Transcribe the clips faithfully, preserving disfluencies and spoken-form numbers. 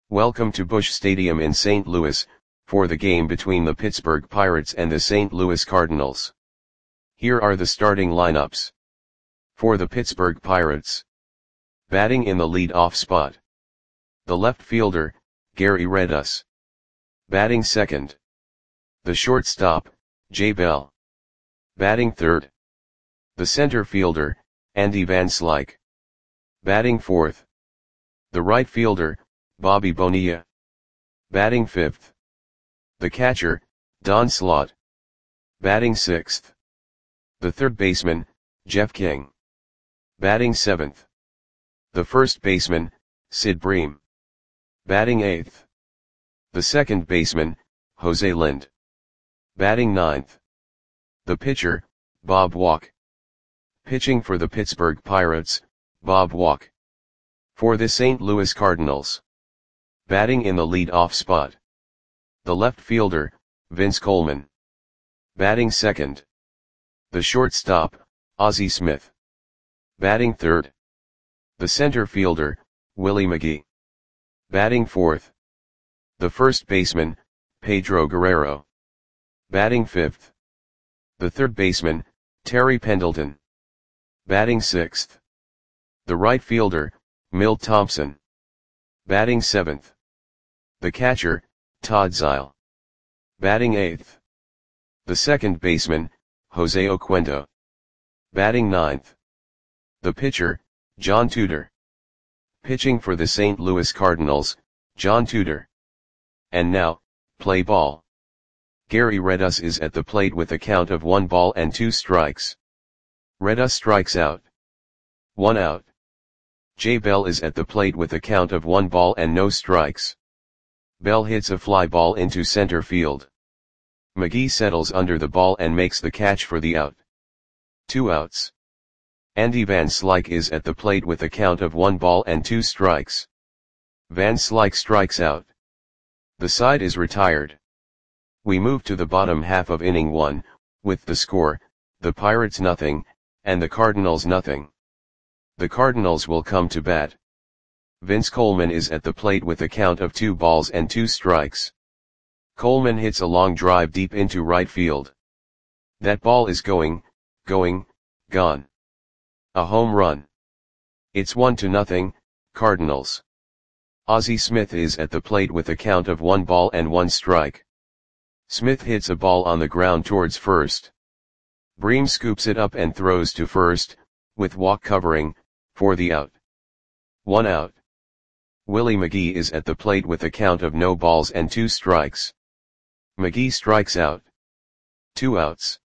Welcome to Busch Stadium in Saint Louis, for the game between the Pittsburgh Pirates and the Saint Louis Cardinals. Here are the starting lineups. For the Pittsburgh Pirates. Batting in the lead-off spot. The left fielder, Gary Redus. Batting second. The shortstop, Jay Bell. Batting third. The center fielder, Andy Van Slyke. Batting fourth. The right fielder, Bobby Bonilla. Batting fifth. The catcher, Don Slaught. Batting sixth. The third baseman, Jeff King. Batting seventh. The first baseman, Sid Bream. Batting eighth. The second baseman, Jose Lind. Batting ninth. The pitcher, Bob Walk. Pitching for the Pittsburgh Pirates, Bob Walk. For the Saint Louis Cardinals. Batting in the lead-off spot. The left fielder, Vince Coleman. Batting second. The shortstop, Ozzie Smith. Batting third. The center fielder, Willie McGee. Batting fourth. The first baseman, Pedro Guerrero. Batting fifth. The third baseman, Terry Pendleton. Batting sixth. The right fielder, Milt Thompson. Batting seventh. The catcher, Todd Zeile. Batting eighth. The second baseman, Jose Oquendo. Batting ninth. The pitcher, John Tudor. Pitching for the Saint Louis Cardinals, John Tudor. And now, play ball. Gary Redus is at the plate with a count of one ball and two strikes. Redus strikes out. One out. Jay Bell is at the plate with a count of one ball and no strikes. Bell hits a fly ball into center field. McGee settles under the ball and makes the catch for the out. Two outs. Andy Van Slyke is at the plate with a count of one ball and two strikes. Van Slyke strikes out. The side is retired. We move to the bottom half of inning one, with the score, the Pirates nothing, and the Cardinals nothing. The Cardinals will come to bat. Vince Coleman is at the plate with a count of two balls and two strikes. Coleman hits a long drive deep into right field. That ball is going, going, gone. A home run. It's one to nothing, Cardinals. Ozzie Smith is at the plate with a count of one ball and one strike. Smith hits a ball on the ground towards first. Bream scoops it up and throws to first, with Walk covering, for the out. One out. Willie McGee is at the plate with a count of no balls and two strikes. McGee strikes out. Two outs.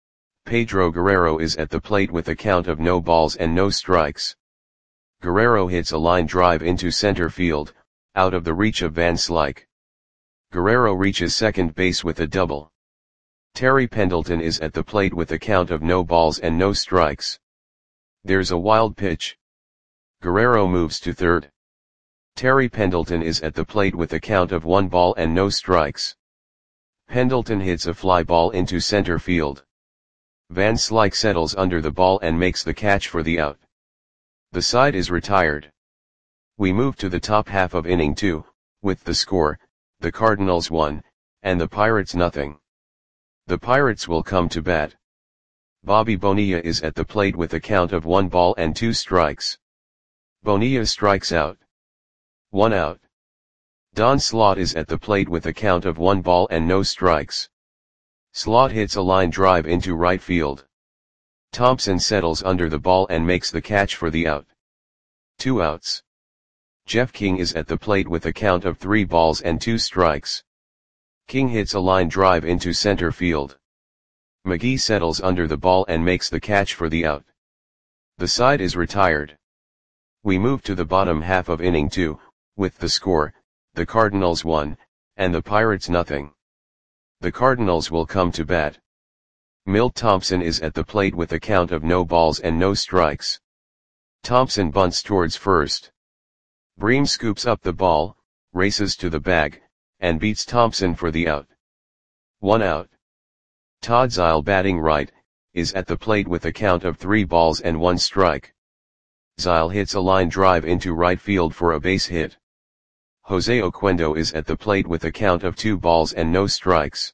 Pedro Guerrero is at the plate with a count of no balls and no strikes. Guerrero hits a line drive into center field, out of the reach of Van Slyke. Guerrero reaches second base with a double. Terry Pendleton is at the plate with a count of no balls and no strikes. There's a wild pitch. Guerrero moves to third. Terry Pendleton is at the plate with a count of one ball and no strikes. Pendleton hits a fly ball into center field. Van Slyke settles under the ball and makes the catch for the out. The side is retired. We move to the top half of inning two, with the score, the Cardinals one, and the Pirates nothing. The Pirates will come to bat. Bobby Bonilla is at the plate with a count of one ball and two strikes. Bonilla strikes out. One out. Don Slaught is at the plate with a count of one ball and no strikes. Slaught hits a line drive into right field. Thompson settles under the ball and makes the catch for the out. Two outs. Jeff King is at the plate with a count of three balls and two strikes. King hits a line drive into center field. McGee settles under the ball and makes the catch for the out. The side is retired. We move to the bottom half of inning two, with the score, the Cardinals one, and the Pirates nothing. The Cardinals will come to bat. Milt Thompson is at the plate with a count of no balls and no strikes. Thompson bunts towards first. Bream scoops up the ball, races to the bag, and beats Thompson for the out. One out. Todd Zeile, batting right, is at the plate with a count of three balls and one strike. Zeile hits a line drive into right field for a base hit. Jose Oquendo is at the plate with a count of two balls and no strikes.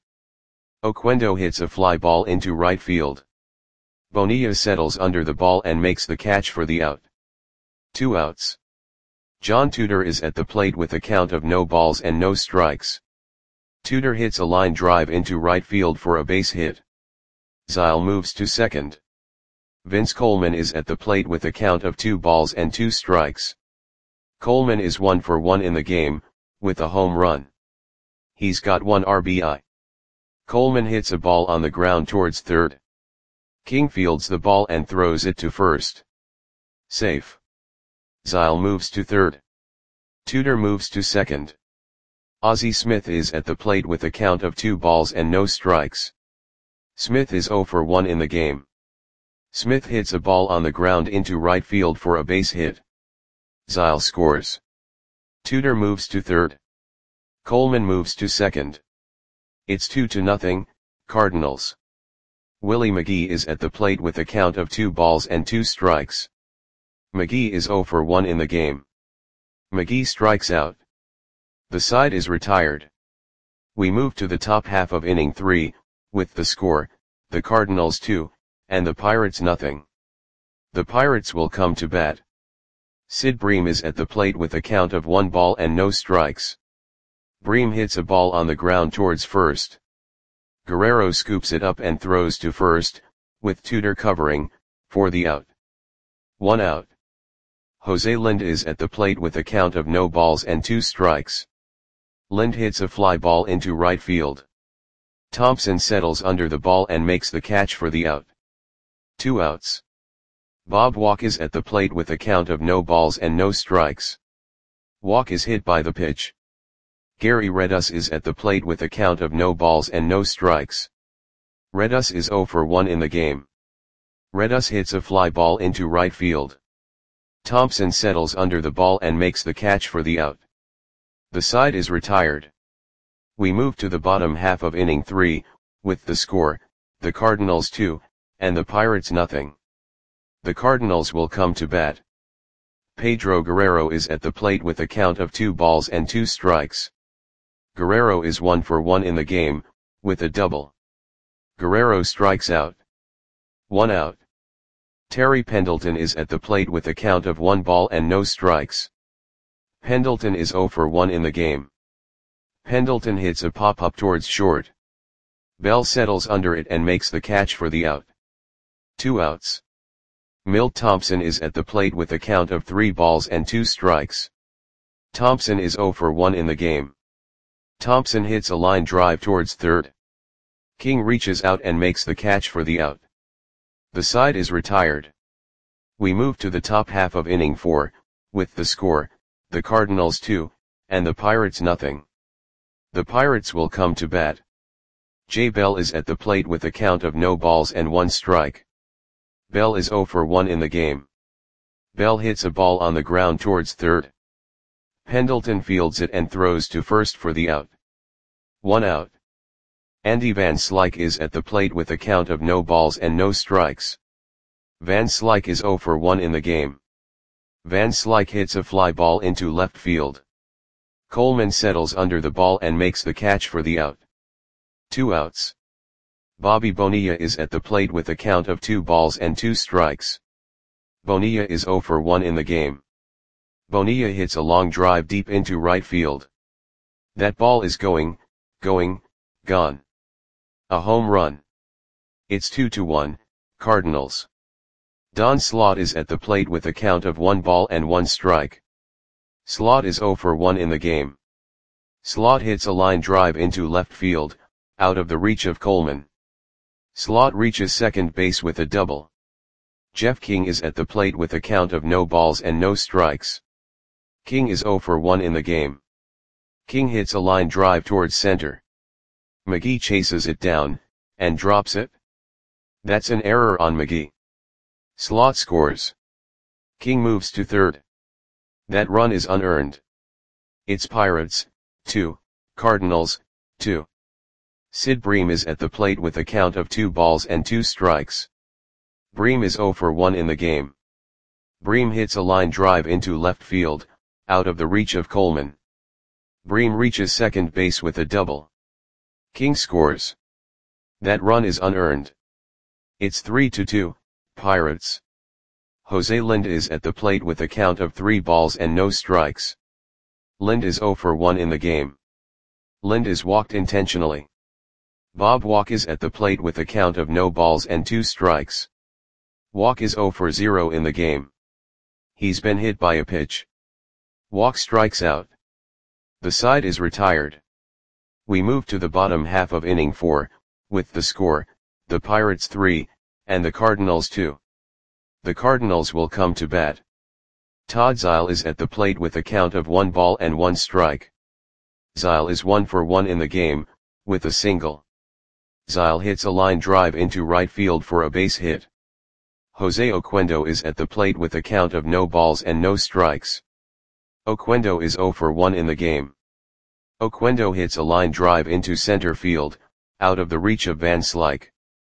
Oquendo hits a fly ball into right field. Bonilla settles under the ball and makes the catch for the out. Two outs. John Tudor is at the plate with a count of no balls and no strikes. Tudor hits a line drive into right field for a base hit. Zile moves to second. Vince Coleman is at the plate with a count of two balls and two strikes. Coleman is one for one in the game, with a home run. He's got one R B I. Coleman hits a ball on the ground towards third. King fields the ball and throws it to first. Safe. Zile moves to third. Tudor moves to second. Ozzie Smith is at the plate with a count of two balls and no strikes. Smith is zero for one in the game. Smith hits a ball on the ground into right field for a base hit. Zile scores. Tudor moves to third. Coleman moves to second. It's two to nothing, Cardinals. Willie McGee is at the plate with a count of two balls and two strikes. McGee is zero for one in the game. McGee strikes out. The side is retired. We move to the top half of inning three, with the score, the Cardinals two, and the Pirates nothing. The Pirates will come to bat. Sid Bream is at the plate with a count of one ball and no strikes. Bream hits a ball on the ground towards first. Guerrero scoops it up and throws to first, with Tudor covering, for the out. One out. Jose Lind is at the plate with a count of no balls and two strikes. Lind hits a fly ball into right field. Thompson settles under the ball and makes the catch for the out. Two outs. Bob Walk is at the plate with a count of no balls and no strikes. Walk is hit by the pitch. Gary Redus is at the plate with a count of no balls and no strikes. Redus is zero for one in the game. Redus hits a fly ball into right field. Thompson settles under the ball and makes the catch for the out. The side is retired. We move to the bottom half of inning three, with the score, the Cardinals two, and the Pirates nothing. The Cardinals will come to bat. Pedro Guerrero is at the plate with a count of two balls and two strikes. Guerrero is one for one in the game, with a double. Guerrero strikes out. One out. Terry Pendleton is at the plate with a count of one ball and no strikes. Pendleton is zero for one in the game. Pendleton hits a pop-up towards short. Bell settles under it and makes the catch for the out. Two outs. Milt Thompson is at the plate with a count of three balls and two strikes. Thompson is zero for one in the game. Thompson hits a line drive towards third. King reaches out and makes the catch for the out. The side is retired. We move to the top half of inning four, with the score, the Cardinals two, and the Pirates nothing. The Pirates will come to bat. Jay Bell is at the plate with a count of no balls and one strike. Bell is zero for one in the game. Bell hits a ball on the ground towards third. Pendleton fields it and throws to first for the out. One out. Andy Van Slyke is at the plate with a count of no balls and no strikes. Van Slyke is zero for one in the game. Van Slyke hits a fly ball into left field. Coleman settles under the ball and makes the catch for the out. Two outs. Bobby Bonilla is at the plate with a count of two balls and two strikes. Bonilla is zero for one in the game. Bonilla hits a long drive deep into right field. That ball is going, going, gone. A home run. It's two to one, Cardinals. Don Slaught is at the plate with a count of one ball and one strike. Slaught is zero for one in the game. Slaught hits a line drive into left field, out of the reach of Coleman. Slaught reaches second base with a double. Jeff King is at the plate with a count of no balls and no strikes. King is zero for one in the game. King hits a line drive towards center. McGee chases it down, and drops it. That's an error on McGee. Slaught scores. King moves to third. That run is unearned. It's Pirates, two, Cardinals, two. Sid Bream is at the plate with a count of two balls and two strikes. Bream is zero for one in the game. Bream hits a line drive into left field, out of the reach of Coleman. Bream reaches second base with a double. King scores. That run is unearned. It's three to two, Pirates. Jose Lind is at the plate with a count of three balls and no strikes. Lind is zero for one in the game. Lind is walked intentionally. Bob Walk is at the plate with a count of no balls and two strikes. Walk is zero for zero in the game. He's been hit by a pitch. Walk strikes out. The side is retired. We move to the bottom half of inning four, with the score, the Pirates three, and the Cardinals two. The Cardinals will come to bat. Todd Zeile is at the plate with a count of one ball and one strike. Zeile is one for one in the game, with a single. Zeile hits a line drive into right field for a base hit. Jose Oquendo is at the plate with a count of no balls and no strikes. Oquendo is zero for one in the game. Oquendo hits a line drive into center field, out of the reach of Van Slyke.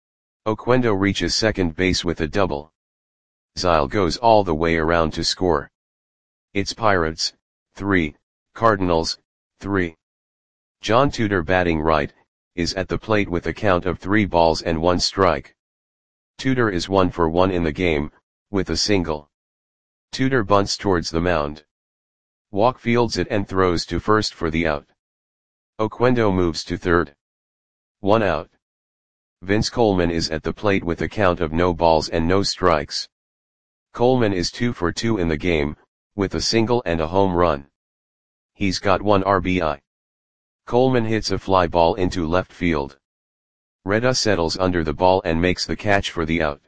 Oquendo reaches second base with a double. Zeile goes all the way around to score. It's Pirates, three, Cardinals, three. John Tudor, batting right, is at the plate with a count of three balls and one strike. Tudor is one for one in the game, with a single. Tudor bunts towards the mound. Walk fields it and throws to first for the out. Oquendo moves to third. One out. Vince Coleman is at the plate with a count of no balls and no strikes. Coleman is two for two in the game, with a single and a home run. He's got one R B I. Coleman hits a fly ball into left field. Reda settles under the ball and makes the catch for the out.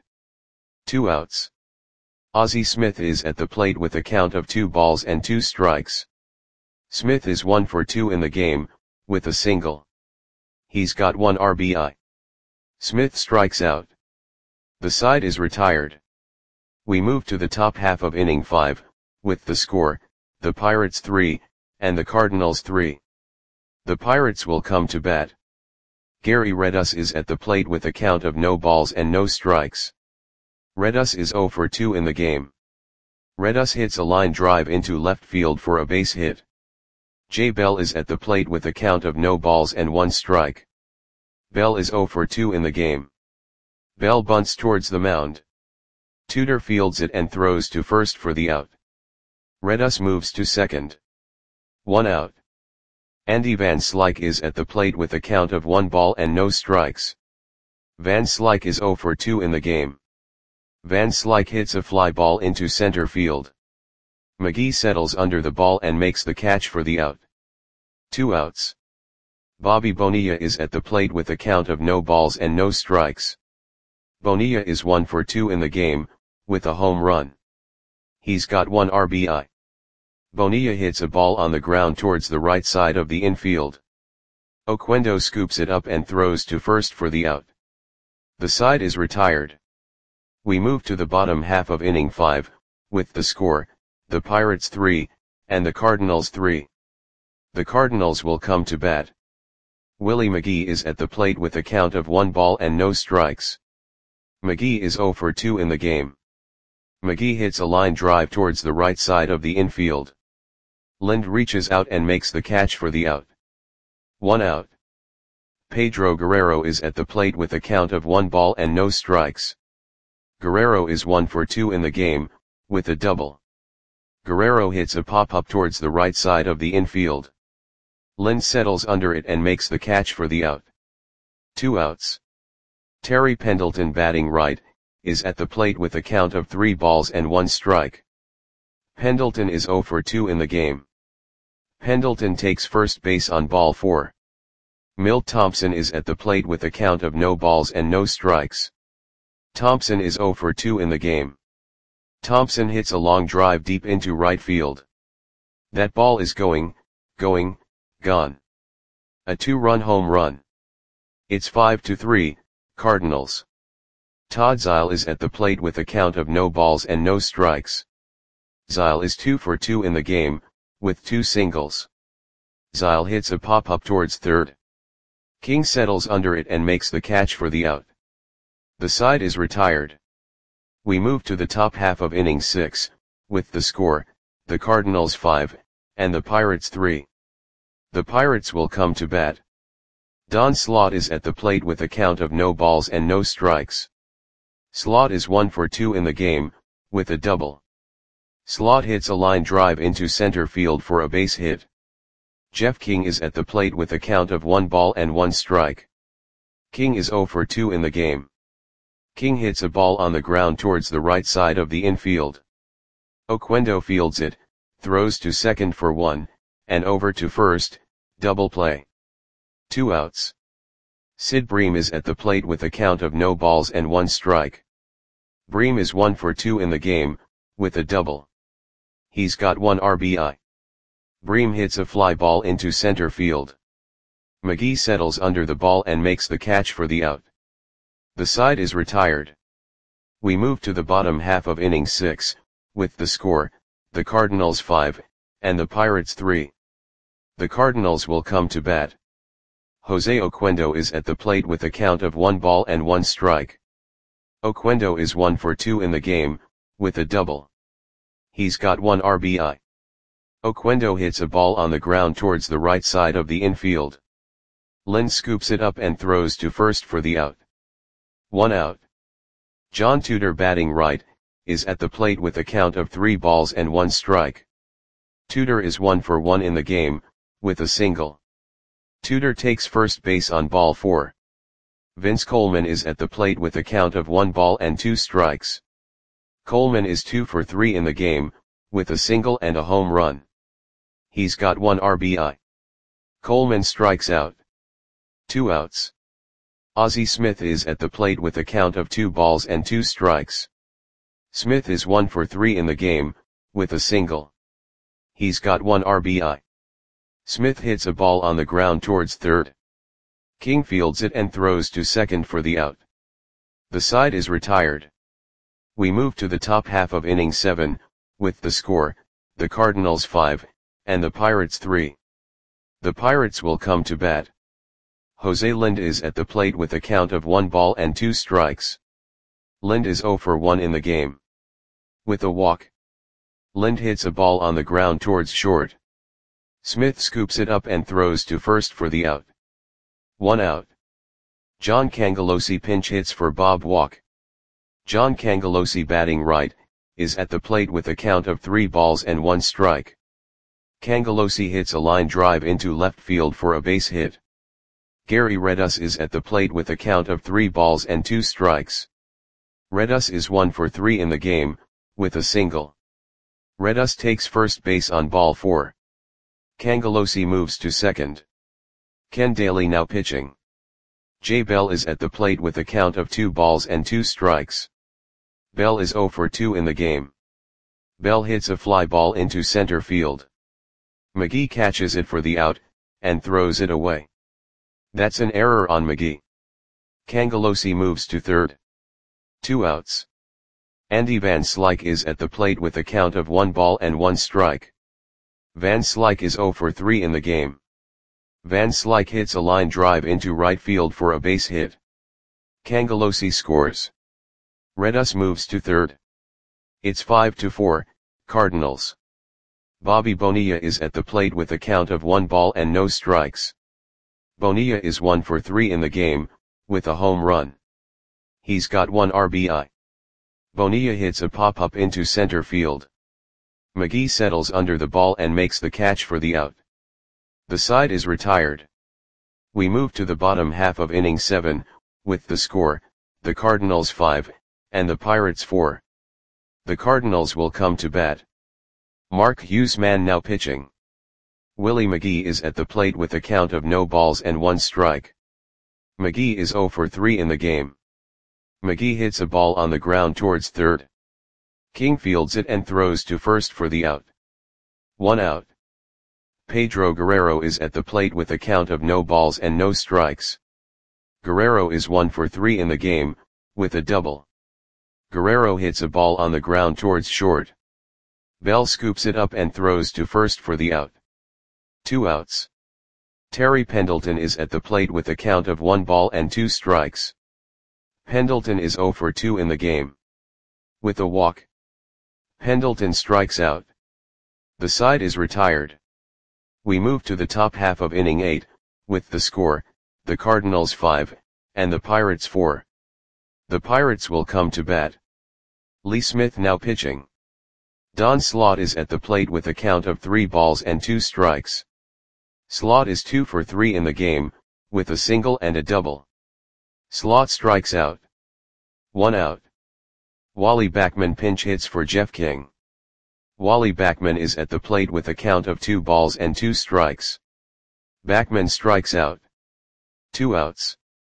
Two outs. Ozzie Smith is at the plate with a count of two balls and two strikes. Smith is one for two in the game, with a single. He's got one R B I. Smith strikes out. The side is retired. We move to the top half of inning five, with the score, the Pirates three, and the Cardinals three. The Pirates will come to bat. Gary Redus is at the plate with a count of no balls and no strikes. Redus is zero for two in the game. Redus hits a line drive into left field for a base hit. Jay Bell is at the plate with a count of no balls and one strike. Bell is zero for two in the game. Bell bunts towards the mound. Tudor fields it and throws to first for the out. Redus moves to second. One out. Andy Van Slyke is at the plate with a count of one ball and no strikes. Van Slyke is zero for two in the game. Van Slyke hits a fly ball into center field. McGee settles under the ball and makes the catch for the out. Two outs. Bobby Bonilla is at the plate with a count of no balls and no strikes. Bonilla is one for two in the game, with a home run. He's got one R B I. Bonilla hits a ball on the ground towards the right side of the infield. Oquendo scoops it up and throws to first for the out. The side is retired. We move to the bottom half of inning five, with the score, the Pirates three, and the Cardinals three. The Cardinals will come to bat. Willie McGee is at the plate with a count of one ball and no strikes. McGee is zero for two in the game. McGee hits a line drive towards the right side of the infield. Lind reaches out and makes the catch for the out. One out. Pedro Guerrero is at the plate with a count of one ball and no strikes. Guerrero is one for two in the game, with a double. Guerrero hits a pop-up towards the right side of the infield. Lind settles under it and makes the catch for the out. Two outs. Terry Pendleton, batting right, is at the plate with a count of three balls and one strike. Pendleton is zero for two in the game. Pendleton takes first base on ball four. Milt Thompson is at the plate with a count of no balls and no strikes. Thompson is zero for two in the game. Thompson hits a long drive deep into right field. That ball is going, going, gone. A two-run home run. It's five to three, Cardinals. Todd Zeile is at the plate with a count of no balls and no strikes. Zeile is two for two in the game, with two singles. Zeile hits a pop-up towards third. King settles under it and makes the catch for the out. The side is retired. We move to the top half of inning six, with the score, the Cardinals five, and the Pirates three. The Pirates will come to bat. Don Slaught is at the plate with a count of no balls and no strikes. Slaught is one for two in the game, with a double. Slaught hits a line drive into center field for a base hit. Jeff King is at the plate with a count of one ball and one strike. King is zero for two in the game. King hits a ball on the ground towards the right side of the infield. Oquendo fields it, throws to second for one, and over to first, double play. Two outs. Sid Bream is at the plate with a count of no balls and one strike. Bream is one for two in the game, with a double. He's got one R B I. Bream hits a fly ball into center field. McGee settles under the ball and makes the catch for the out. The side is retired. We move to the bottom half of inning six, with the score, the Cardinals five, and the Pirates three. The Cardinals will come to bat. Jose Oquendo is at the plate with a count of one ball and one strike. Oquendo is one for two in the game, with a double. He's got one R B I. Oquendo hits a ball on the ground towards the right side of the infield. Lind scoops it up and throws to first for the out. One out. John Tudor, batting right, is at the plate with a count of three balls and one strike. Tudor is one for one in the game, with a single. Tudor takes first base on ball four. Vince Coleman is at the plate with a count of one ball and two strikes. Coleman is two for three in the game, with a single and a home run. He's got one R B I. Coleman strikes out. Two outs. Ozzie Smith is at the plate with a count of two balls and two strikes. Smith is one for three in the game, with a single. He's got one R B I. Smith hits a ball on the ground towards third. King fields it and throws to second for the out. The side is retired. We move to the top half of inning seven, with the score, the Cardinals five, and the Pirates three. The Pirates will come to bat. Jose Lind is at the plate with a count of one ball and two strikes. Lind is zero for one in the game. With a walk. Lind hits a ball on the ground towards short. Smith scoops it up and throws to first for the out. One out. John Cangelosi pinch hits for Bob Walk. John Cangelosi, batting right, is at the plate with a count of three balls and one strike. Cangelosi hits a line drive into left field for a base hit. Gary Redus is at the plate with a count of three balls and two strikes. Redus is one for three in the game, with a single. Redus takes first base on ball four. Cangelosi moves to second. Ken Daly now pitching. Jay Bell is at the plate with a count of two balls and two strikes. Bell is zero for two in the game. Bell hits a fly ball into center field. McGee catches it for the out, and throws it away. That's an error on McGee. Cangelosi moves to third. Two outs. Andy Van Slyke is at the plate with a count of one ball and one strike. Van Slyke is zero for three in the game. Van Slyke hits a line drive into right field for a base hit. Cangelosi scores. Redus moves to third. It's five to four, Cardinals. Bobby Bonilla is at the plate with a count of one ball and no strikes. Bonilla is one for three in the game, with a home run. He's got one R B I. Bonilla hits a pop-up into center field. McGee settles under the ball and makes the catch for the out. The side is retired. We move to the bottom half of inning seven, with the score, the Cardinals five, and the Pirates four. The Cardinals will come to bat. Mark Huseman now pitching. Willie McGee is at the plate with a count of no balls and one strike. McGee is zero for three in the game. McGee hits a ball on the ground towards third. King fields it and throws to first for the out. One out. Pedro Guerrero is at the plate with a count of no balls and no strikes. Guerrero is one for three in the game, with a double. Guerrero hits a ball on the ground towards short. Bell scoops it up and throws to first for the out. Two outs. Terry Pendleton is at the plate with a count of one ball and two strikes. Pendleton is zero for two in the game. With a walk. Pendleton strikes out. The side is retired. We move to the top half of inning eight, with the score, the Cardinals five, and the Pirates four. The Pirates will come to bat. Lee Smith now pitching. Don Slaught is at the plate with a count of three balls and two strikes. Slaught is two for three in the game, with a single and a double. Slaught strikes out. One out. Wally Backman pinch hits for Jeff King. Wally Backman is at the plate with a count of two balls and two strikes. Backman strikes out. Two outs.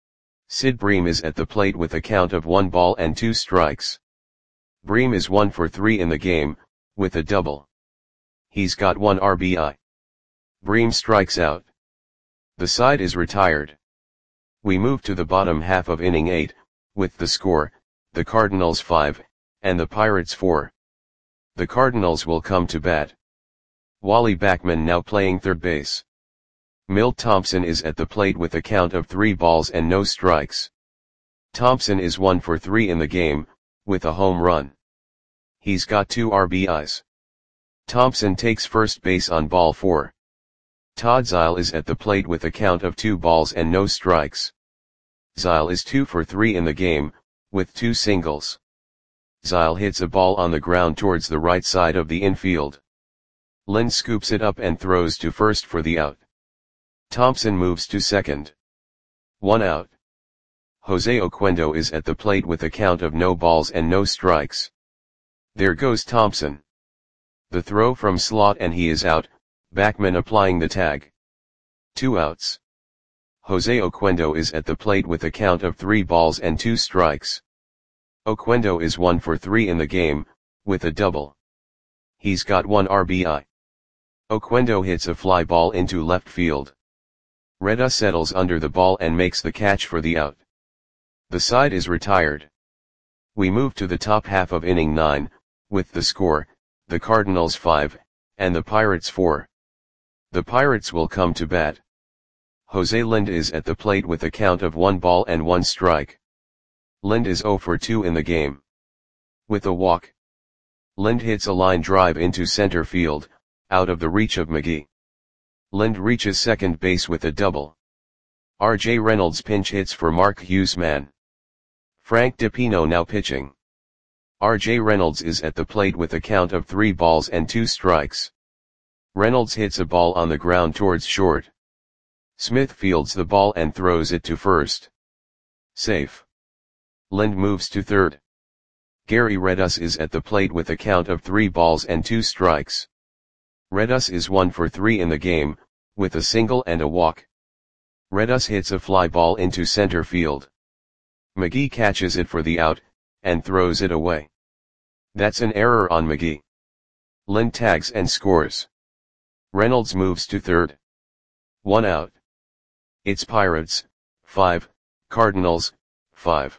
Sid Bream is at the plate with a count of one ball and two strikes. Bream is one for three in the game, with a double. He's got one R B I. Bream strikes out. The side is retired. We move to the bottom half of inning eight, with the score, the Cardinals five, and the Pirates four. The Cardinals will come to bat. Wally Backman now playing third base. Milt Thompson is at the plate with a count of three balls and no strikes. Thompson is one for three in the game, with a home run. He's got two R B Is. Thompson takes first base on ball four. Todd Zeile is at the plate with a count of two balls and no strikes. Zeile is two for three in the game, with two singles. Zeile hits a ball on the ground towards the right side of the infield. Lind scoops it up and throws to first for the out. Thompson moves to second. One out. Jose Oquendo is at the plate with a count of no balls and no strikes. There goes Thompson. The throw from Slaught and he is out, Backman applying the tag. Two outs. Jose Oquendo is at the plate with a count of three balls and two strikes. Oquendo is one for three in the game, with a double. He's got one R B I. Oquendo hits a fly ball into left field. Reda settles under the ball and makes the catch for the out. The side is retired. We move to the top half of inning nine, with the score, the Cardinals five, and the Pirates four. The Pirates will come to bat. Jose Lind is at the plate with a count of one ball and one strike. Lind is zero for two in the game. With a walk. Lind hits a line drive into center field, out of the reach of McGee. Lind reaches second base with a double. R J Reynolds pinch hits for Mark Huesman. Frank DiPino now pitching. R J Reynolds is at the plate with a count of three balls and two strikes. Reynolds hits a ball on the ground towards short. Smith fields the ball and throws it to first. Safe. Lind moves to third. Gary Redus is at the plate with a count of three balls and two strikes. Redus is one for three in the game, with a single and a walk. Redus hits a fly ball into center field. McGee catches it for the out, and throws it away. That's an error on McGee. Lind tags and scores. Reynolds moves to third. One out. It's Pirates, five, Cardinals, five.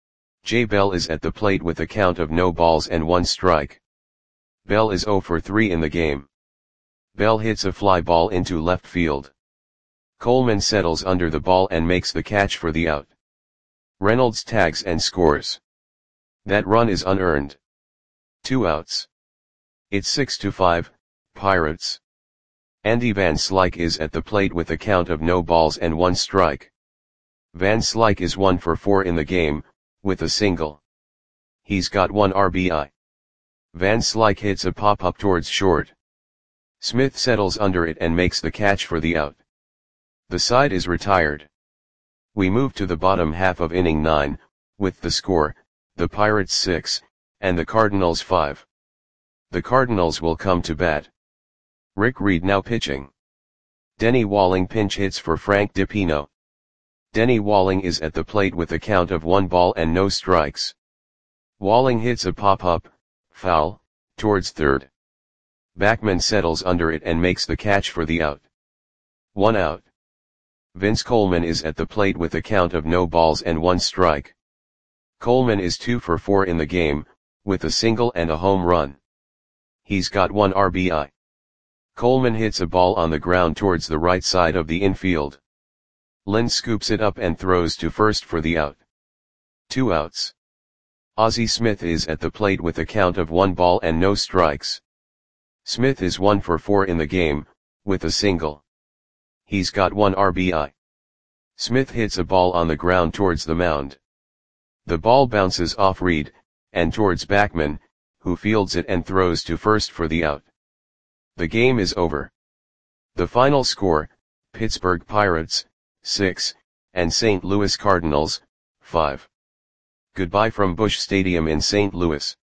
Jay Bell is at the plate with a count of no balls and one strike. Bell is zero for three in the game. Bell hits a fly ball into left field. Coleman settles under the ball and makes the catch for the out. Reynolds tags and scores. That run is unearned. Two outs. It's six to five, Pirates. Andy Van Slyke is at the plate with a count of no balls and one strike. Van Slyke is one for four in the game, with a single. He's got one R B I. Van Slyke hits a pop-up towards short. Smith settles under it and makes the catch for the out. The side is retired. We move to the bottom half of inning nine, with the score, the Pirates six, and the Cardinals five. The Cardinals will come to bat. Rick Reed now pitching. Denny Walling pinch hits for Frank DiPino. Denny Walling is at the plate with a count of one ball and no strikes. Walling hits a pop-up, foul, towards third. Backman settles under it and makes the catch for the out. One out. Vince Coleman is at the plate with a count of no balls and one strike. Coleman is two for four in the game, with a single and a home run. He's got one R B I. Coleman hits a ball on the ground towards the right side of the infield. Lind scoops it up and throws to first for the out. Two outs. Ozzie Smith is at the plate with a count of one ball and no strikes. Smith is one for four in the game, with a single. He's got one R B I. Smith hits a ball on the ground towards the mound. The ball bounces off Reed, and towards Backman, who fields it and throws to first for the out. The game is over. The final score, Pittsburgh Pirates, six, and Saint Louis Cardinals, five. Goodbye from Busch Stadium in Saint Louis.